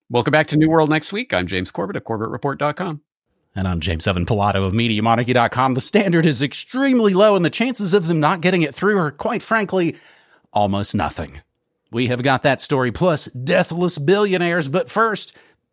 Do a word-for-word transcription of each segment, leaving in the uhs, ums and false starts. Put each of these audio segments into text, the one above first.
Welcome back to New World Next Week. I'm James Corbett of Corbett Report dot com. And I'm James Evan Pilato of Media Monarchy dot com. The standard is extremely low, and the chances of them not getting it through are, quite frankly, almost nothing. We have got that story, plus deathless billionaires. But first,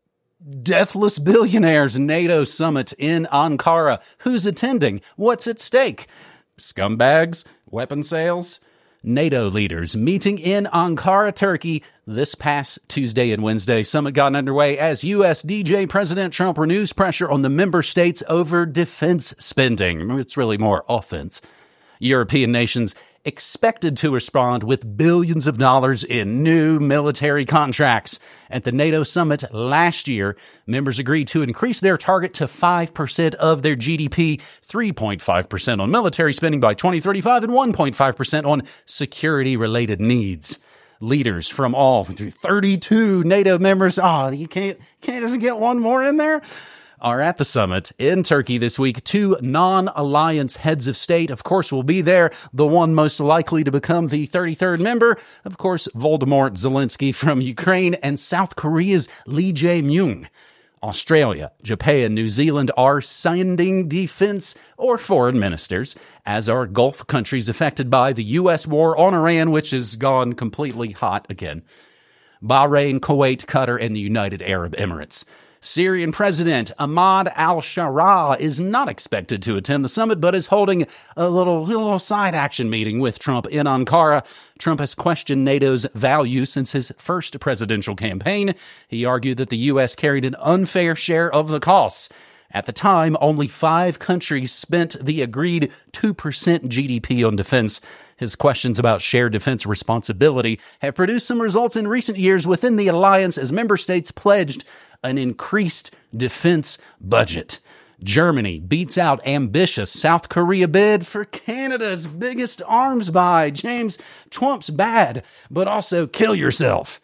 deathless billionaires NATO summit in Ankara. Who's attending? What's at stake? Scumbags? Weapon sales? NATO leaders meeting in Ankara, Turkey this past Tuesday and Wednesday. Summit got underway as U S D J President Trump renews pressure on the member states over defense spending. It's really more offense. European nations expected to respond with billions of dollars in new military contracts. At the NATO summit last year, members agreed to increase their target to five percent of their G D P, three point five percent on military spending by twenty thirty-five, and one point five percent on security-related needs. Leaders from all thirty-two NATO members, oh, you can't, can't just get one more in there? Are at the summit in Turkey this week. Two non-alliance heads of state, of course, will be there. The one most likely to become the thirty-third member, of course, Volodymyr Zelensky from Ukraine, and South Korea's Lee Jae-myung. Australia, Japan, New Zealand are sending defense or foreign ministers, as are Gulf countries affected by the U S war on Iran, which has gone completely hot again. Bahrain, Kuwait, Qatar, and the United Arab Emirates. Syrian President Ahmad al-Sharaa is not expected to attend the summit, but is holding a little, little side action meeting with Trump in Ankara. Trump has questioned NATO's value since his first presidential campaign. He argued that the U S carried an unfair share of the costs. At the time, only five countries spent the agreed two percent G D P on defense. His questions about shared defense responsibility have produced some results in recent years within the alliance as member states pledged an increased defense budget. Germany beats out ambitious South Korea bid for Canada's biggest arms buy. James, Trump's bad, but also kill yourself.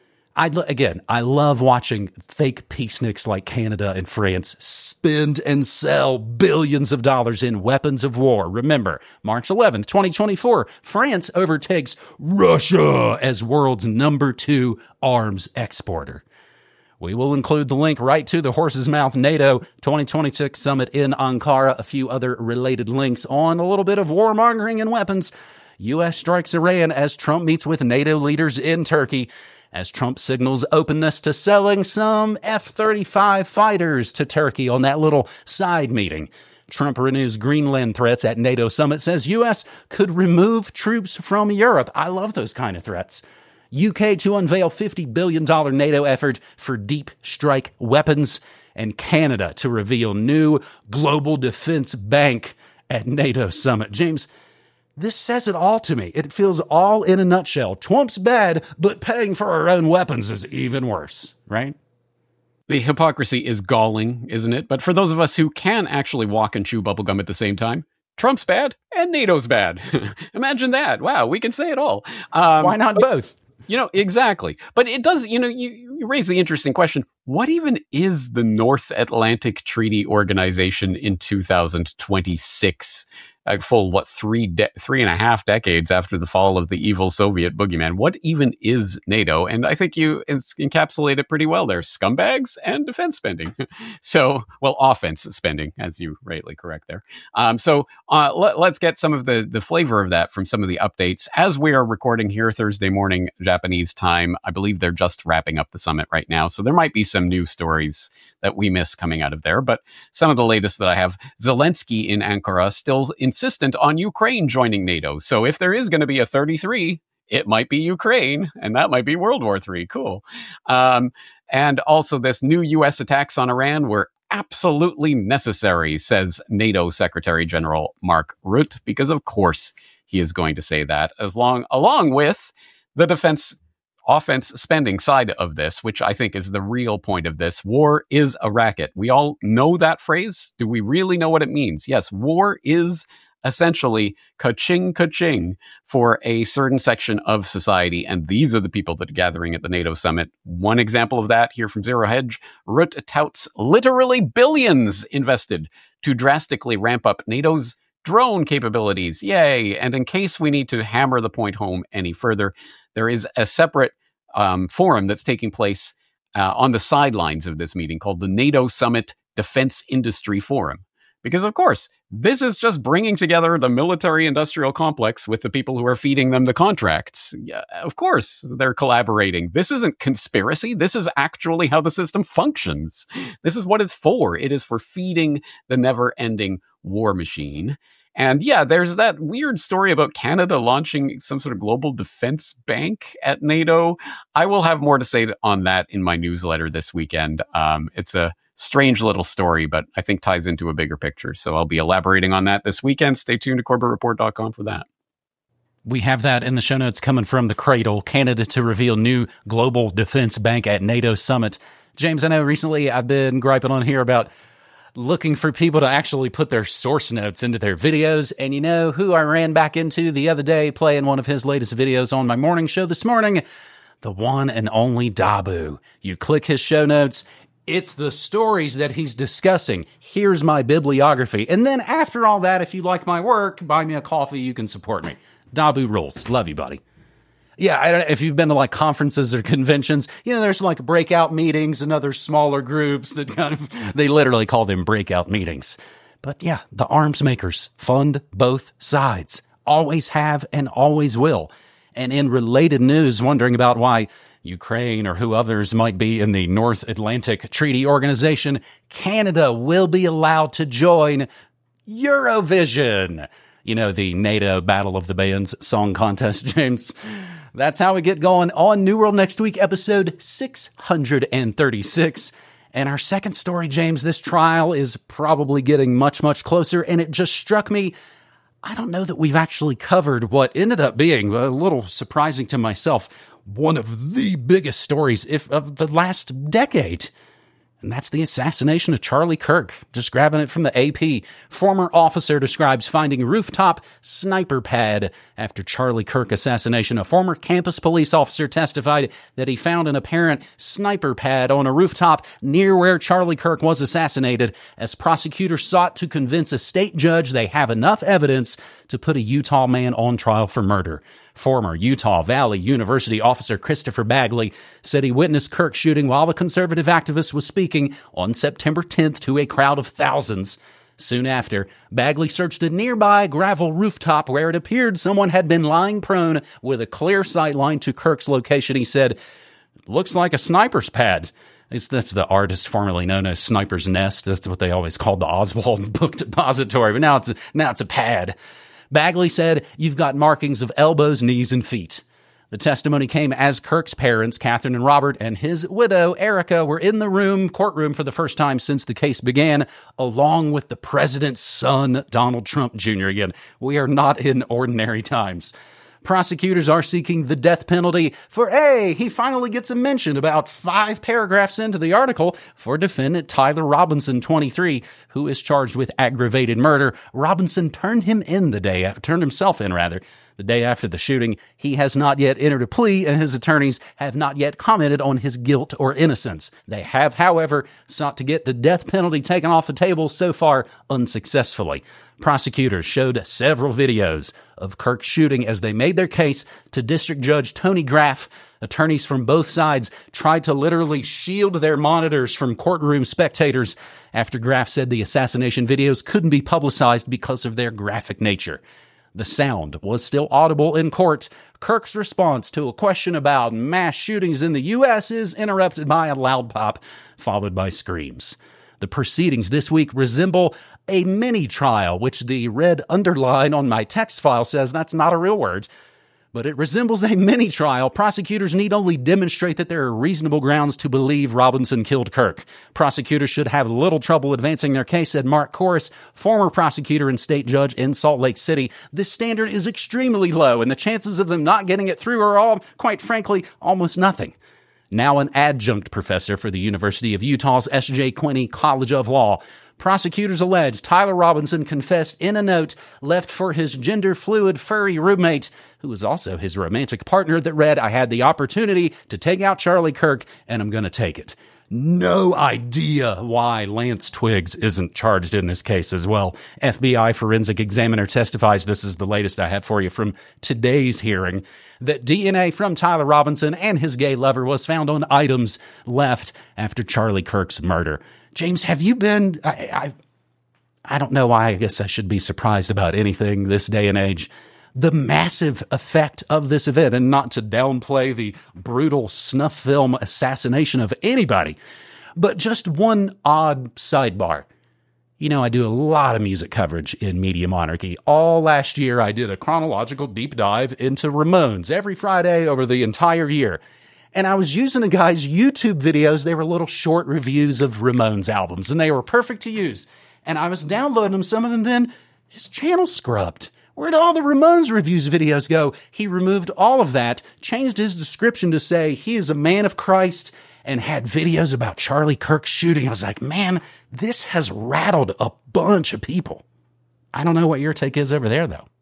I again, I love watching fake peaceniks like Canada and France spend and sell billions of dollars in weapons of war. Remember, March eleventh, twenty twenty-four, France overtakes Russia as world's number two arms exporter. We will include the link right to the Horse's Mouth NATO twenty twenty-six summit in Ankara, a few other related links on a little bit of warmongering and weapons. U S strikes Iran as Trump meets with NATO leaders in Turkey, as Trump signals openness to selling some F thirty-five fighters to Turkey on that little side meeting. Trump renews Greenland threats at NATO summit, says U S could remove troops from Europe. I love those kind of threats. U K to unveil fifty billion dollars NATO effort for deep strike weapons, and Canada to reveal new global defense bank at NATO summit. James, this says it all to me. It feels all in a nutshell. Trump's bad, but paying for our own weapons is even worse, right? The hypocrisy is galling, isn't it? But for those of us who can actually walk and chew bubblegum at the same time, Trump's bad and NATO's bad. Imagine that. Wow, we can say it all. Um, Why not both? You know, exactly. But it does, you know, you, you raise the interesting question. What even is the North Atlantic Treaty Organization in two thousand twenty-six? A full, what, three, de- three and a half decades after the fall of the evil Soviet boogeyman. What even is NATO? And I think you encapsulate it pretty well there. Scumbags and defense spending. So, well, offense spending, as you rightly correct there. Um, so uh, let, let's get some of the, the flavor of that from some of the updates. As we are recording here Thursday morning, Japanese time, I believe they're just wrapping up the summit right now. So there might be some new stories that we miss coming out of there. But some of the latest that I have, Zelensky in Ankara still insistent on Ukraine joining NATO. So if there is going to be a thirty-three, it might be Ukraine, and that might be World War Three. Cool. Um, and also this new U S attacks on Iran were absolutely necessary, says NATO Secretary General Mark Rutte, because of course he is going to say that, as long along with the defense offense spending side of this, which I think is the real point of this. War is a racket. We all know that phrase. Do we really know what it means? Yes, war is essentially ka-ching, ka-ching for a certain section of society. And these are the people that are gathering at the NATO summit. One example of that here from Zero Hedge, Rutte touts literally billions invested to drastically ramp up NATO's drone capabilities. Yay. And in case we need to hammer the point home any further, there is a separate um, forum that's taking place uh, on the sidelines of this meeting called the NATO Summit Defense Industry Forum. Because, of course, this is just bringing together the military-industrial complex with the people who are feeding them the contracts. Yeah, of course, they're collaborating. This isn't conspiracy. This is actually how the system functions. This is what it's for. It is for feeding the never-ending war machine. And yeah, there's that weird story about Canada launching some sort of global defense bank at NATO. I will have more to say on that in my newsletter this weekend. Um, it's a strange little story, but I think ties into a bigger picture. So I'll be elaborating on that this weekend. Stay tuned to Corbett Report dot com for that. We have that in the show notes coming from the cradle. Canada to reveal new global defense bank at NATO summit. James, I know recently I've been griping on here about looking for people to actually put their source notes into their videos. And you know who I ran back into the other day playing one of his latest videos on my morning show this morning? The one and only Dabu. You click his show notes. It's the stories that he's discussing. Here's my bibliography. And then after all that, if you like my work, buy me a coffee. You can support me. Dabu rules. Love you, buddy. Yeah, I don't know if you've been to like conferences or conventions, you know, there's like breakout meetings and other smaller groups that kind of, they literally call them breakout meetings. But yeah, the arms makers fund both sides. Always have and always will. And in related news, wondering about why Ukraine or who others might be in the North Atlantic Treaty Organization, Canada will be allowed to join Eurovision. You know, the NATO Battle of the Bands song contest, James. That's how we get going on New World Next Week, episode six hundred thirty-six. And our second story, James, this trial is probably getting much, much closer. And it just struck me, I don't know that we've actually covered what ended up being a little surprising to myself, one of the biggest stories if of the last decade. And that's the assassination of Charlie Kirk. Just grabbing it from the A P. Former officer describes finding rooftop sniper pad after Charlie Kirk assassination. A former campus police officer testified that he found an apparent sniper pad on a rooftop near where Charlie Kirk was assassinated as prosecutors sought to convince a state judge they have enough evidence to put a Utah man on trial for murder. Former Utah Valley University officer Christopher Bagley said he witnessed Kirk's shooting while the conservative activist was speaking on September tenth to a crowd of thousands. Soon after, Bagley searched a nearby gravel rooftop where it appeared someone had been lying prone with a clear sight line to Kirk's location. He said, "Looks like a sniper's pad." It's, that's the artist formerly known as Sniper's Nest. That's what they always called the Oswald Book Depository, but now it's a, now it's a pad. Bagley said, "You've got markings of elbows, knees, and feet." The testimony came as Kirk's parents, Catherine and Robert, and his widow, Erica, were in the room, courtroom for the first time since the case began, along with the president's son, Donald Trump Junior Again, we are not in ordinary times. Prosecutors are seeking the death penalty for, hey, he finally gets a mention about five paragraphs into the article for defendant Tyler Robinson, twenty-three, who is charged with aggravated murder. Robinson turned him in the day, turned himself in rather, the day after the shooting. He has not yet entered a plea, and his attorneys have not yet commented on his guilt or innocence. They have, however, sought to get the death penalty taken off the table, so far unsuccessfully. Prosecutors showed several videos of Kirk's shooting as they made their case to District Judge Tony Graff. Attorneys from both sides tried to literally shield their monitors from courtroom spectators after Graff said the assassination videos couldn't be publicized because of their graphic nature. The sound was still audible in court. Kirk's response to a question about mass shootings in the U S is interrupted by a loud pop, followed by screams. The proceedings this week resemble a mini-trial, which the red underline on my text file says that's not a real word. But it resembles a mini-trial. Prosecutors need only demonstrate that there are reasonable grounds to believe Robinson killed Kirk. Prosecutors should have little trouble advancing their case, said Mark Korris, former prosecutor and state judge in Salt Lake City. This standard is extremely low, and the chances of them not getting it through are all, quite frankly, almost nothing. Now an adjunct professor for the University of Utah's S J Quinney College of Law, prosecutors allege Tyler Robinson confessed in a note left for his gender-fluid furry roommate, who was also his romantic partner, that read, "I had the opportunity to take out Charlie Kirk, and I'm going to take it." no idea why Lance Twiggs isn't charged in this case as well. F B I forensic examiner testifies, this is the latest I have for you from today's hearing, that D N A from Tyler Robinson and his gay lover was found on items left after Charlie Kirk's murder. James, have you been... I, I, I don't know why I guess I should be surprised about anything this day and age. The massive effect of this event, and not to downplay the brutal snuff film assassination of anybody, but just one odd sidebar. You know, I do a lot of music coverage in Media Monarchy. All last year, I did a chronological deep dive into Ramones every Friday over the entire year. And I was using a guy's YouTube videos. They were little short reviews of Ramones albums, and they were perfect to use. And I was downloading them, some of them, then his channel scrubbed. Where did all the Ramones reviews videos go? He removed all of that, changed his description to say he is a man of Christ, and had videos about Charlie Kirk's shooting. I was like, man, this has rattled a bunch of people. I don't know what your take is over there, though.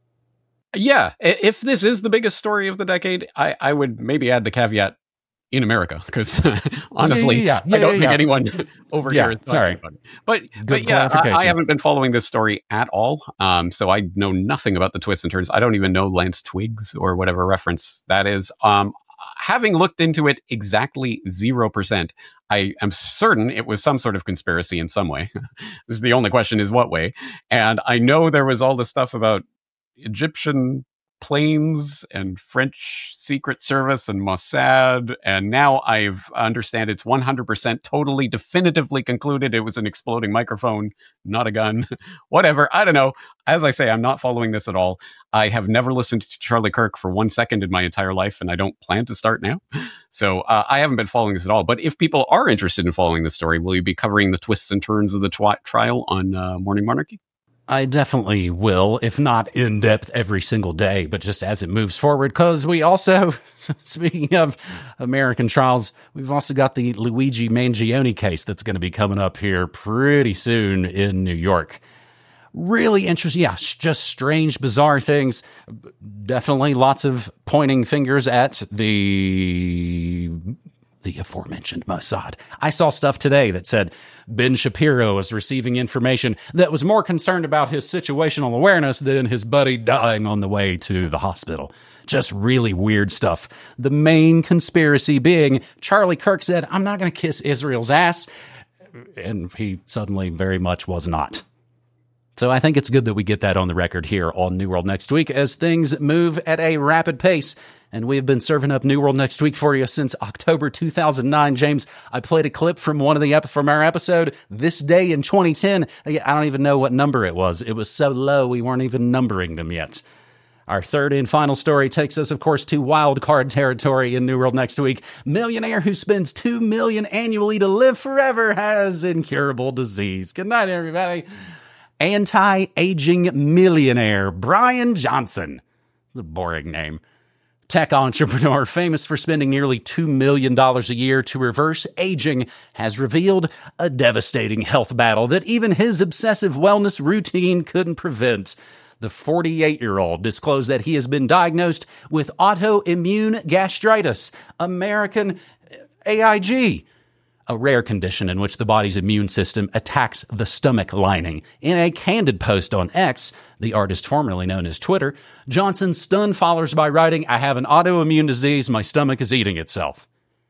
Yeah, if this is the biggest story of the decade, I, I would maybe add the caveat in America, because honestly, yeah, yeah, yeah. Yeah, yeah, I don't yeah, think yeah. anyone over yeah, here is sorry. about it. But, but yeah, I, I haven't been following this story at all, um, so I know nothing about the twists and turns. I don't even know Lance Twiggs or whatever reference that is. Um, having looked into it exactly zero percent, I am certain it was some sort of conspiracy in some way. This is the only question is what way. And I know there was all this stuff about Egyptian planes and French Secret Service and Mossad, and now I've understand it's one hundred percent totally definitively concluded it was an exploding microphone, not a gun. Whatever, I don't know. As I say, I'm not following this at all. I have never listened to Charlie Kirk for one second in my entire life, and I don't plan to start now. So uh, I haven't been following this at all. But if people are interested in following the story, will you be covering the twists and turns of the twi- trial on uh, Morning Monarchy? I definitely will, if not in depth every single day, but just as it moves forward. Because we also, speaking of American trials, we've also got the Luigi Mangione case that's going to be coming up here pretty soon in New York. Really interesting. Yeah, just strange, bizarre things. Definitely lots of pointing fingers at the... the aforementioned Mossad. I saw stuff today that said Ben Shapiro was receiving information that was more concerned about his situational awareness than his buddy dying on the way to the hospital. Just really weird stuff. The main conspiracy being Charlie Kirk said, I'm not going to kiss Israel's ass. And he suddenly very much was not. So I think it's good that we get that on the record here on New World Next Week as things move at a rapid pace. And we have been serving up New World Next Week for you since October two thousand nine. James, I played a clip from one of the ep- from our episode This Day in twenty ten. I don't even know what number it was. It was so low we weren't even numbering them yet. Our third and final story takes us, of course, to wild card territory in New World Next Week. Millionaire who spends two million dollars annually to live forever has incurable disease. Good night, everybody. Anti-aging millionaire Brian Johnson. It's a boring name. Tech entrepreneur famous for spending nearly two million dollars a year to reverse aging has revealed a devastating health battle that even his obsessive wellness routine couldn't prevent. The forty-eight-year-old disclosed that he has been diagnosed with autoimmune gastritis, American A I G, a rare condition in which the body's immune system attacks the stomach lining. In a candid post on X, the artist formerly known as Twitter, Johnson stunned followers by writing, I have an autoimmune disease, my stomach is eating itself.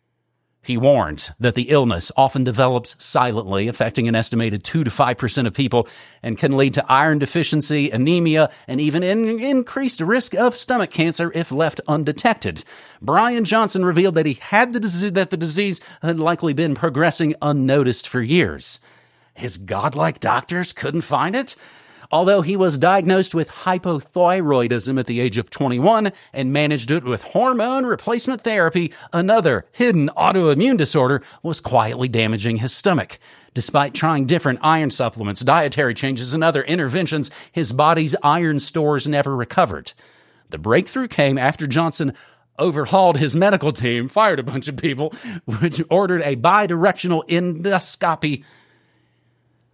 He warns that the illness often develops silently, affecting an estimated two to five percent of people, and can lead to iron deficiency, anemia, and even an increased risk of stomach cancer if left undetected. Brian Johnson revealed that he had the disease, that the disease had likely been progressing unnoticed for years. His godlike doctors couldn't find it? Although he was diagnosed with hypothyroidism at the age of twenty-one and managed it with hormone replacement therapy, another hidden autoimmune disorder was quietly damaging his stomach. Despite trying different iron supplements, dietary changes, and other interventions, his body's iron stores never recovered. The breakthrough came after Johnson overhauled his medical team, fired a bunch of people, which ordered a bidirectional endoscopy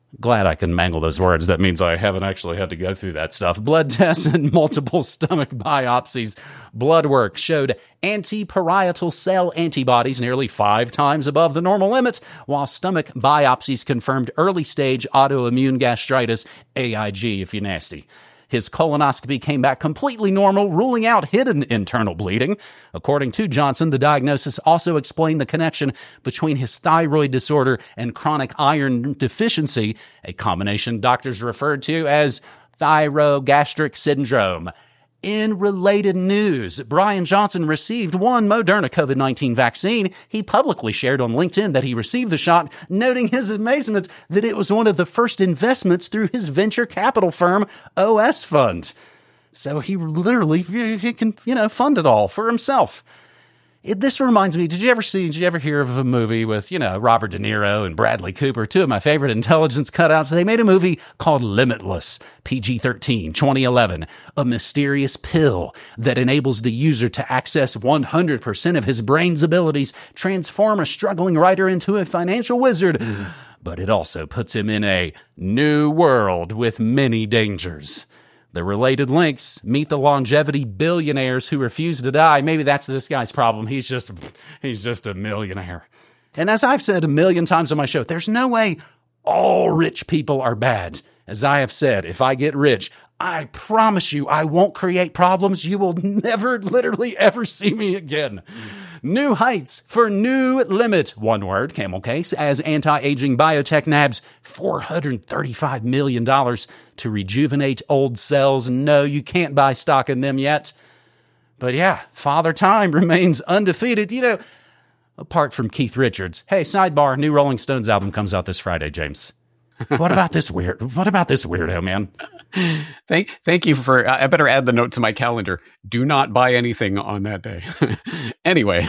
Glad I can mangle those words. That means I haven't actually had to go through that stuff. Blood tests and multiple stomach biopsies. Blood work showed anti-parietal cell antibodies nearly five times above the normal limit, while stomach biopsies confirmed early-stage autoimmune gastritis, A I G if you're nasty. His colonoscopy came back completely normal, ruling out hidden internal bleeding. According to Johnson, the diagnosis also explained the connection between his thyroid disorder and chronic iron deficiency, a combination doctors referred to as thyrogastric syndrome. In related news, Brian Johnson received one Moderna COVID nineteen vaccine. He publicly shared on LinkedIn that he received the shot, noting his amazement that it was one of the first investments through his venture capital firm, O S Fund. So he literally, he can, you know, fund it all for himself. It, this reminds me, did you ever see, did you ever hear of a movie with, you know, Robert De Niro and Bradley Cooper, two of my favorite intelligence cutouts? They made a movie called Limitless, P G thirteen, twenty eleven, a mysterious pill that enables the user to access one hundred percent of his brain's abilities, transform a struggling writer into a financial wizard. But it also puts him in a new world with many dangers. The related links: meet the longevity billionaires who refuse to die. Maybe that's this guy's problem. He's just, he's just a millionaire. And as I've said a million times on my show, there's no way all rich people are bad. As I have said, if I get rich, I promise you I won't create problems. You will never, literally ever see me again. New heights for new limit. One word, camel case, as anti-aging biotech nabs four hundred thirty-five million dollars to rejuvenate old cells. No, you can't buy stock in them yet. But yeah, Father Time remains undefeated. You know, apart from Keith Richards. Hey, sidebar, new Rolling Stones album comes out this Friday, James. What about this weird? What about this weirdo, man? Thank, thank you for. I better add the note to my calendar. Do not buy anything on that day. Anyway,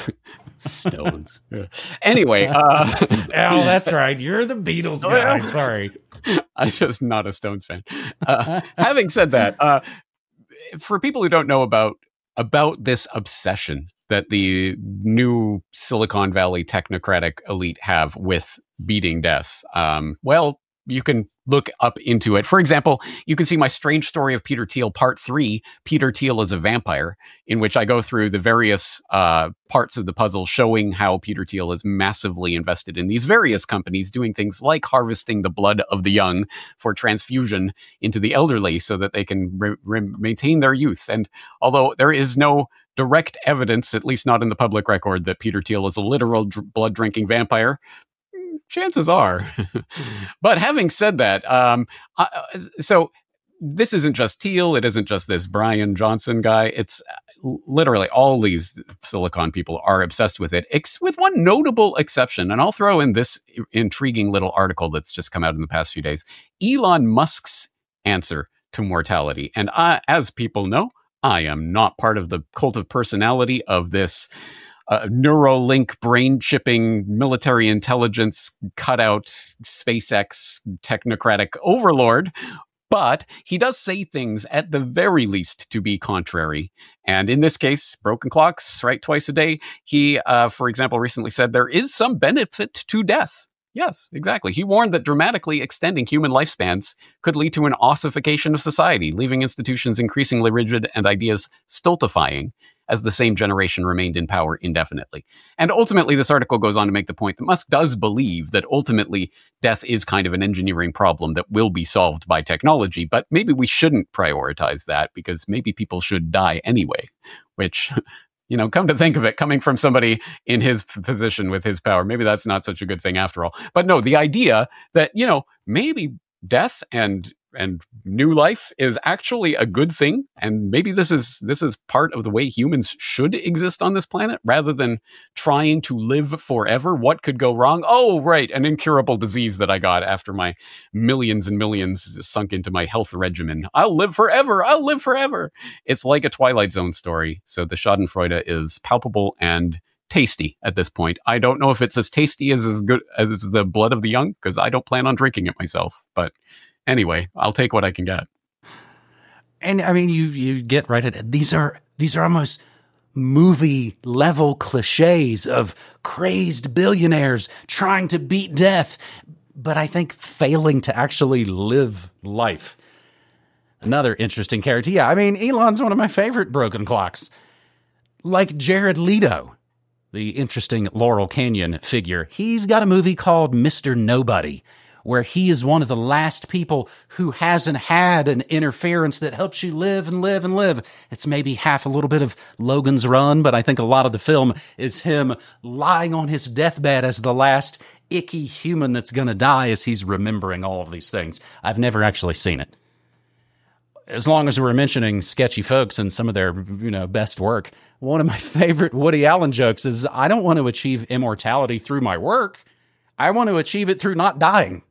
Stones. Anyway, uh, oh, that's right. You're the Beatles guy. Sorry, I'm just not a Stones fan. Uh, having said that, uh, for people who don't know about about this obsession that the new Silicon Valley technocratic elite have with beating death, um, well. You can look up into it. For example, you can see my Strange Story of Peter Thiel, part three, Peter Thiel is a Vampire, in which I go through the various uh, parts of the puzzle showing how Peter Thiel is massively invested in these various companies doing things like harvesting the blood of the young for transfusion into the elderly so that they can re- re- maintain their youth. And although there is no direct evidence, at least not in the public record, that Peter Thiel is a literal dr- blood-drinking vampire, chances are. But having said that, um, uh, so this isn't just Thiel. It isn't just this Brian Johnson guy. It's literally all these Silicon people are obsessed with it, ex- with one notable exception. And I'll throw in this intriguing little article that's just come out in the past few days. Elon Musk's answer to mortality. And I, as people know, I am not part of the cult of personality of this Uh, Neuralink brain chipping military intelligence cutout SpaceX technocratic overlord. But he does say things at the very least to be contrary. And in this case, broken clocks, right, twice a day. He, uh, for example, recently said there is some benefit to death. Yes, exactly. He warned that dramatically extending human lifespans could lead to an ossification of society, leaving institutions increasingly rigid and ideas stultifying as the same generation remained in power indefinitely. And ultimately, this article goes on to make the point that Musk does believe that ultimately death is kind of an engineering problem that will be solved by technology, but maybe we shouldn't prioritize that because maybe people should die anyway, which, you know, come to think of it, coming from somebody in his position with his power, maybe that's not such a good thing after all. But no, the idea that, you know, maybe death and and new life is actually a good thing, and maybe this is this is part of the way humans should exist on this planet, rather than trying to live forever. What could go wrong? Oh, right, an incurable disease that I got after my millions and millions sunk into my health regimen. I'll live forever. I'll live forever. It's like a Twilight Zone story. So the Schadenfreude is palpable and tasty at this point. I don't know if it's as tasty as as good as the blood of the young, because I don't plan on drinking it myself, but anyway, I'll take what I can get. And I mean, you you get right at it. These are these are almost movie level cliches of crazed billionaires trying to beat death. but I think failing to actually live life. Another interesting character. Yeah, I mean, Elon's one of my favorite broken clocks. Like Jared Leto, the interesting Laurel Canyon figure. He's got a movie called Mister Nobody, where he is one of the last people who hasn't had an interference that helps you live and live and live. It's maybe half a little bit of Logan's Run, but I think a lot of the film is him lying on his deathbed as the last icky human that's going to die as he's remembering all of these things. I've never actually seen it. As long as we're mentioning sketchy folks and some of their, you know, best work, one of my favorite Woody Allen jokes is, I don't want to achieve immortality through my work. I want to achieve it through not dying.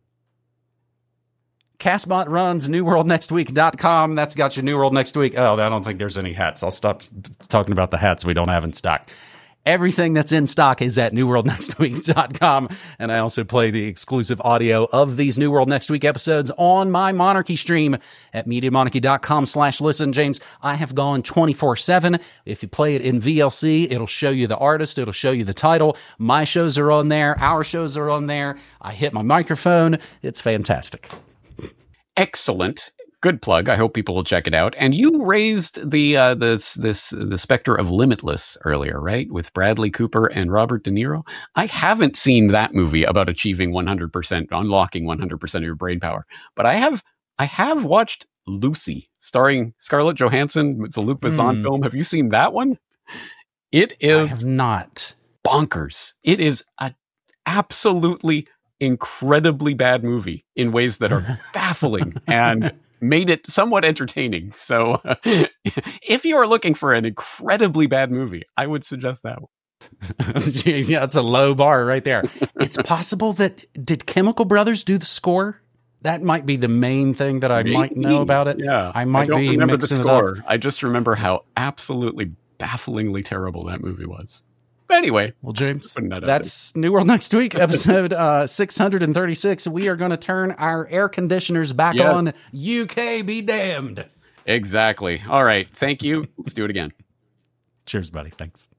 Castbot runs new world next week dot com. That's got your New World Next Week. Oh, I don't think there's any hats. I'll stop talking about the hats we don't have in stock. Everything that's in stock is at new world next week dot com. And I also play the exclusive audio of these New World Next Week episodes on my Monarchy stream at MediaMonarchy.com slash listen. James, I have gone twenty-four seven. If you play it in V L C, it'll show you the artist. It'll show you the title. My shows are on there. Our shows are on there. I hit my microphone. It's fantastic. Excellent. Good plug. I hope people will check it out. And you raised the uh, this this the specter of Limitless earlier, right? With Bradley Cooper and Robert De Niro. I haven't seen that movie about achieving one hundred percent, unlocking one hundred percent of your brain power. But I have I have watched Lucy, starring Scarlett Johansson. It's a Luc Besson mm. film. Have you seen that one? It is I have not. Bonkers. It is a absolutely incredibly bad movie in ways that are baffling and made it somewhat entertaining. So uh, if you are looking for an incredibly bad movie, I would suggest that one. Yeah, that's a low bar right there. It's possible that, did Chemical Brothers do the score? That might be the main thing that I Maybe. might know about it. Yeah, I might I don't be remember mixing the score. it up. I just remember how absolutely bafflingly terrible that movie was. But anyway, well, James, that that's New World Next Week, episode uh, six hundred thirty-six. We are going to turn our air conditioners back yes. on. U K be damned. Exactly. All right. Thank you. Let's do it again. Cheers, buddy. Thanks.